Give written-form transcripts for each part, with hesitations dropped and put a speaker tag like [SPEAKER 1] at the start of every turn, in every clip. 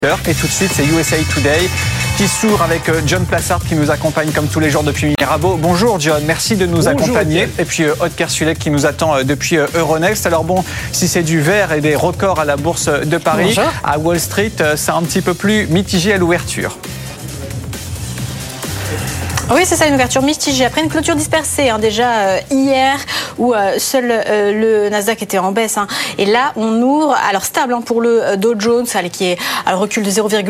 [SPEAKER 1] Et tout de suite, c'est USA Today qui s'ouvre avec John Plassard qui nous accompagne comme tous les jours depuis Mirabeau. Bonjour John, merci de nous accompagner. Et puis Aude Kersulek qui nous attend depuis Euronext. Alors bon, si c'est du vert et des records à la bourse de Paris, à Wall Street, c'est un petit peu plus mitigé à l'ouverture.
[SPEAKER 2] Oui, c'est ça, une ouverture mitigée. Après une clôture dispersée, déjà hier, où seul le Nasdaq était en baisse. Et là, on ouvre, alors stable pour le Dow Jones, qui est à recul de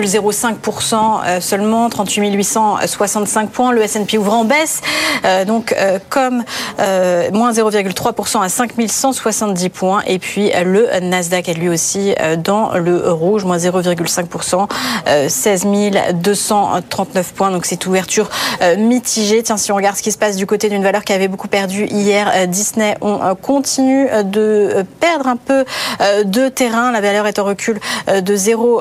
[SPEAKER 2] 0,05% seulement, 38 865 points. Le S&P ouvre en baisse, comme moins 0,3% à 5 170 points. Et puis le Nasdaq est lui aussi dans le rouge, moins 0,5%, 16 239 points. Donc c'est ouverture mitigé. Tiens, si on regarde ce qui se passe du côté d'une valeur qui avait beaucoup perdu hier, Disney, on continue de perdre un peu de terrain. La valeur est en recul de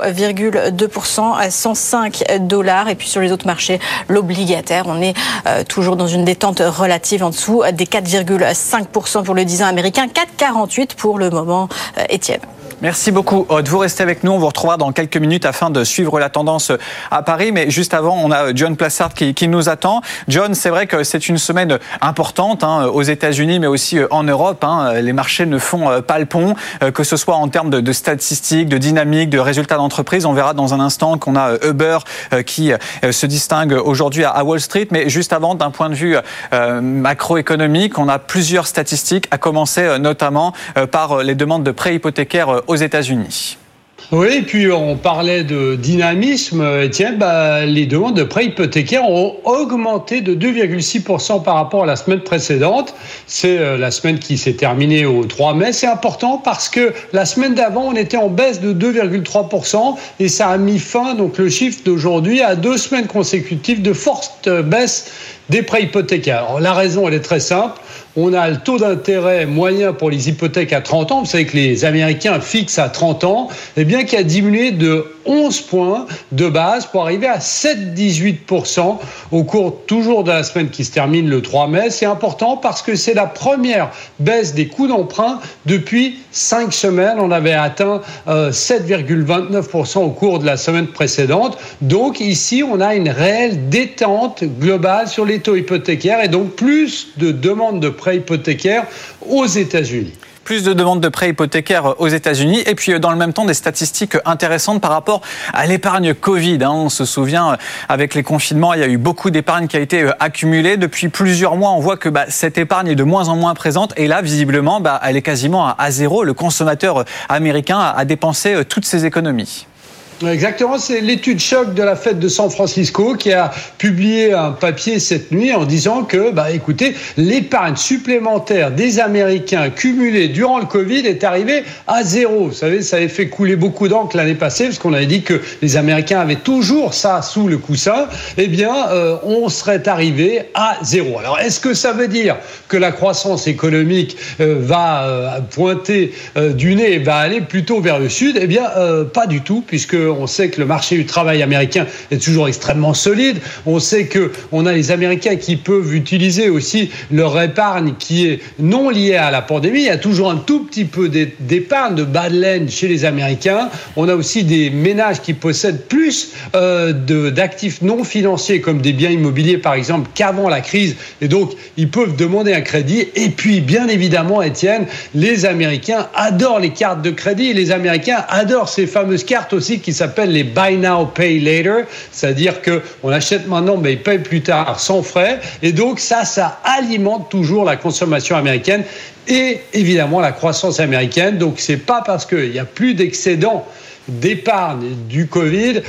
[SPEAKER 2] 0,2% à $105. Et puis sur les autres marchés, l'obligataire, on est toujours dans une détente relative en dessous des 4,5% pour le 10 ans américain, 4,48 pour le moment, Étienne.
[SPEAKER 1] Merci beaucoup Aude. Vous restez avec nous, on vous retrouvera dans quelques minutes afin de suivre la tendance à Paris. Mais juste avant, on a John Plassard qui nous attend. John, c'est vrai que c'est une semaine importante aux États-Unis, mais aussi en Europe. Les marchés ne font pas le pont, que ce soit en termes de statistiques, de dynamique, de résultats d'entreprise. On verra dans un instant qu'on a Uber qui se distingue aujourd'hui à Wall Street. Mais juste avant, d'un point de vue macroéconomique, on a plusieurs statistiques, à commencer notamment par les demandes de prêts hypothécaires aux États-Unis.
[SPEAKER 3] Oui, et puis on parlait de dynamisme, Étienne, les demandes de prêts hypothécaires ont augmenté de 2,6% par rapport à la semaine précédente. C'est la semaine qui s'est terminée au 3 mai. C'est important parce que la semaine d'avant, on était en baisse de 2,3% et ça a mis fin, donc le chiffre d'aujourd'hui, à 2 semaines consécutives de forte baisse des prêts hypothécaires. Alors, la raison, elle est très simple. On a le taux d'intérêt moyen pour les hypothèques à 30 ans. Vous savez que les Américains fixent à 30 ans, qui a diminué de 11 points de base pour arriver à 7,18% au cours toujours de la semaine qui se termine le 3 mai. C'est important parce que c'est la première baisse des coûts d'emprunt depuis 5 semaines. On avait atteint 7,29% au cours de la semaine précédente. Donc ici, on a une réelle détente globale sur les taux hypothécaires et donc plus de demandes de prêts hypothécaires aux États-Unis.
[SPEAKER 1] Plus de demandes de prêts hypothécaires aux États-Unis et puis dans le même temps des statistiques intéressantes par rapport à l'épargne Covid. On se souvient, avec les confinements, il y a eu beaucoup d'épargne qui a été accumulée. Depuis plusieurs mois, on voit que cette épargne est de moins en moins présente et là, visiblement, elle est quasiment à zéro. Le consommateur américain a dépensé toutes ses économies.
[SPEAKER 3] Exactement, c'est l'étude choc de la Fed de San Francisco qui a publié un papier cette nuit en disant que, écoutez, l'épargne supplémentaire des Américains cumulée durant le Covid est arrivée à zéro. Vous savez, ça avait fait couler beaucoup d'encre l'année passée parce qu'on avait dit que les Américains avaient toujours ça sous le coussin. On serait arrivé à zéro. Alors, est-ce que ça veut dire que la croissance économique va pointer du nez et va aller plutôt vers le sud ? Pas du tout, puisque on sait que le marché du travail américain est toujours extrêmement solide. On sait qu'on a les Américains qui peuvent utiliser aussi leur épargne qui est non liée à la pandémie. Il y a toujours un tout petit peu d'épargne, de bas de laine chez les Américains. On a aussi des ménages qui possèdent plus d'actifs non financiers comme des biens immobiliers par exemple qu'avant la crise. Et donc, ils peuvent demander un crédit. Et puis, bien évidemment, Étienne, les Américains adorent les cartes de crédit. Et les Américains adorent ces fameuses cartes aussi qui s'appellent les Buy Now, Pay Later, c'est-à-dire qu'on achète maintenant, mais il paye plus tard sans frais. Et donc ça alimente toujours la consommation américaine et évidemment la croissance américaine. Donc c'est pas parce qu'il n'y a plus d'excédent d'épargne du Covid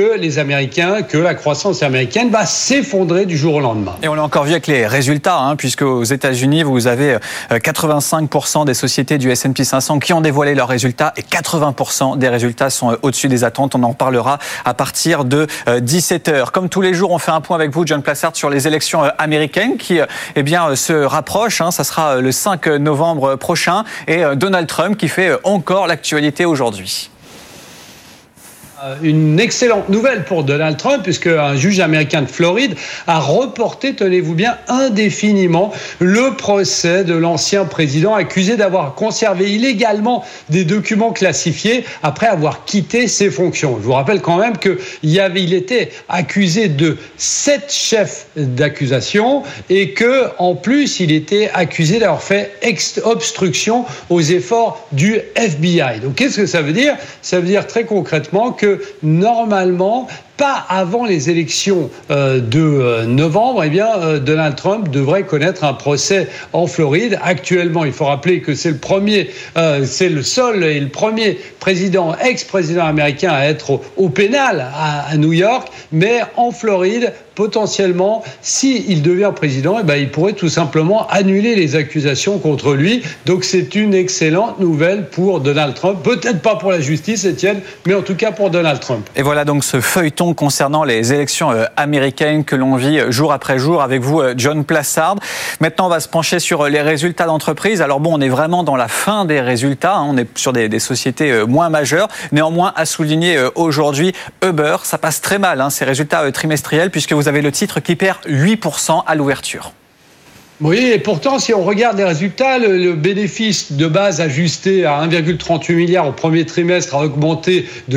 [SPEAKER 3] que la croissance américaine va s'effondrer du jour au lendemain.
[SPEAKER 1] Et on l'a encore vu avec les résultats, puisque aux États-Unis, vous avez 85% des sociétés du S&P 500 qui ont dévoilé leurs résultats et 80% des résultats sont au-dessus des attentes. On en parlera à partir de 17h. Comme tous les jours, on fait un point avec vous, John Plassard, sur les élections américaines qui se rapprochent. Ça sera le 5 novembre prochain et Donald Trump qui fait encore l'actualité aujourd'hui.
[SPEAKER 3] Une excellente nouvelle pour Donald Trump, puisque un juge américain de Floride a reporté, tenez-vous bien, indéfiniment le procès de l'ancien président accusé d'avoir conservé illégalement des documents classifiés après avoir quitté ses fonctions. Je vous rappelle quand même qu'il était accusé de 7 chefs d'accusation et que, en plus, il était accusé d'avoir fait obstruction aux efforts du FBI. Donc, qu'est-ce que ça veut dire ? Ça veut dire très concrètement que normalement, pas avant les élections de novembre, Donald Trump devrait connaître un procès en Floride. Actuellement, il faut rappeler que c'est le seul et le premier ex-président américain à être au pénal à New York, mais en Floride, potentiellement, s'il devient président, il pourrait tout simplement annuler les accusations contre lui. Donc c'est une excellente nouvelle pour Donald Trump. Peut-être pas pour la justice, Étienne, mais en tout cas pour Donald Trump.
[SPEAKER 1] Et voilà donc ce feuilleton concernant les élections américaines que l'on vit jour après jour avec vous, John Plassard. Maintenant, on va se pencher sur les résultats d'entreprise. Alors bon, on est vraiment dans la fin des résultats. On est sur des sociétés moins majeures. Néanmoins, à souligner aujourd'hui, Uber, ça passe très mal, ces résultats trimestriels, puisque vous avez le titre qui perd 8% à l'ouverture.
[SPEAKER 3] Oui, et pourtant, si on regarde les résultats, le bénéfice de base ajusté à 1,38 milliard au premier trimestre a augmenté de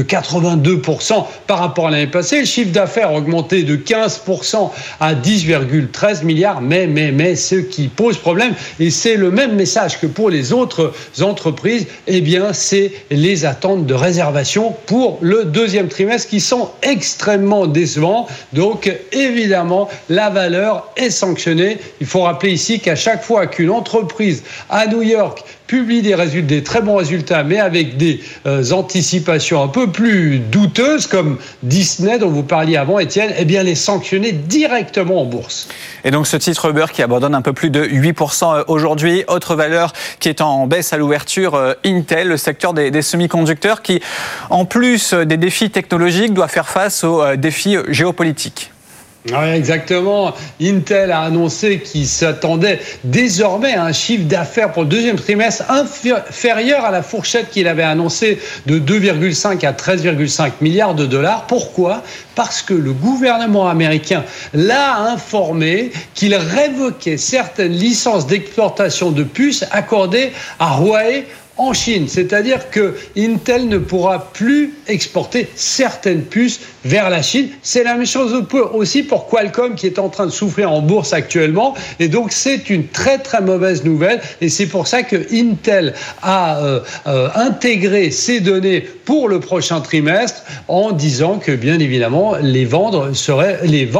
[SPEAKER 3] 82% par rapport à l'année passée. Le chiffre d'affaires a augmenté de 15% à 10,13 milliards. Mais ce qui pose problème, et c'est le même message que pour les autres entreprises, c'est les attentes de réservation pour le deuxième trimestre qui sont extrêmement décevants. Donc, évidemment, la valeur est sanctionnée. Il faut rappeler ici qu'à chaque fois qu'une entreprise à New York publie des très bons résultats, mais avec des anticipations un peu plus douteuses, comme Disney dont vous parliez avant, Étienne, elle est sanctionnée directement en bourse.
[SPEAKER 1] Et donc ce titre Uber qui abandonne un peu plus de 8% aujourd'hui. Autre valeur qui est en baisse à l'ouverture, Intel, le secteur des semi-conducteurs qui, en plus des défis technologiques, doit faire face aux défis géopolitiques.
[SPEAKER 3] Oui, exactement. Intel a annoncé qu'il s'attendait désormais à un chiffre d'affaires pour le deuxième trimestre inférieur à la fourchette qu'il avait annoncée de 2,5 à 13,5 milliards de dollars. Pourquoi ? Parce que le gouvernement américain l'a informé qu'il révoquait certaines licences d'exportation de puces accordées à Huawei en Chine. C'est-à-dire que Intel ne pourra plus exporter certaines puces vers la Chine. C'est la même chose aussi pour Qualcomm qui est en train de souffrir en bourse actuellement. Et donc, c'est une très, très mauvaise nouvelle. Et c'est pour ça que Intel a intégré ces données pour le prochain trimestre en disant que, bien évidemment, les ventes seraient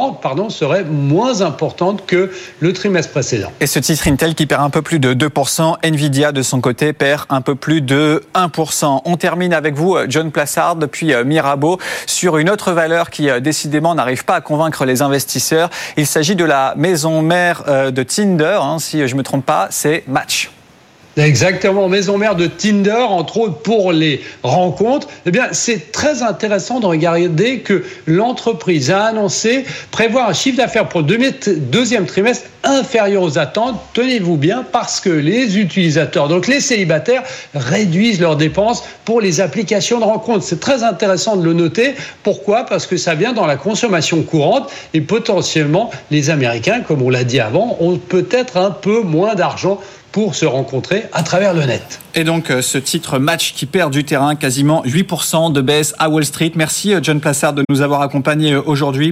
[SPEAKER 3] moins importantes que le trimestre précédent.
[SPEAKER 1] Et ce titre Intel qui perd un peu plus de 2%. Nvidia, de son côté, perd un peu plus de 1%. On termine avec vous, John Plassard, depuis Mirabeau, sur une autre valeur qui, décidément, n'arrive pas à convaincre les investisseurs. Il s'agit de la maison mère de Tinder, si je ne me trompe pas, c'est Match.
[SPEAKER 3] Exactement, maison mère de Tinder, entre autres pour les rencontres. C'est très intéressant de regarder que l'entreprise a annoncé prévoir un chiffre d'affaires pour le deuxième trimestre inférieur aux attentes. Tenez-vous bien, parce que les utilisateurs, donc les célibataires, réduisent leurs dépenses pour les applications de rencontres. C'est très intéressant de le noter. Pourquoi ? Parce que ça vient dans la consommation courante et potentiellement les Américains, comme on l'a dit avant, ont peut-être un peu moins d'argent pour se rencontrer à travers le net.
[SPEAKER 1] Et donc, ce titre Match qui perd du terrain, quasiment 8% de baisse à Wall Street. Merci, John Plassard, de nous avoir accompagnés aujourd'hui.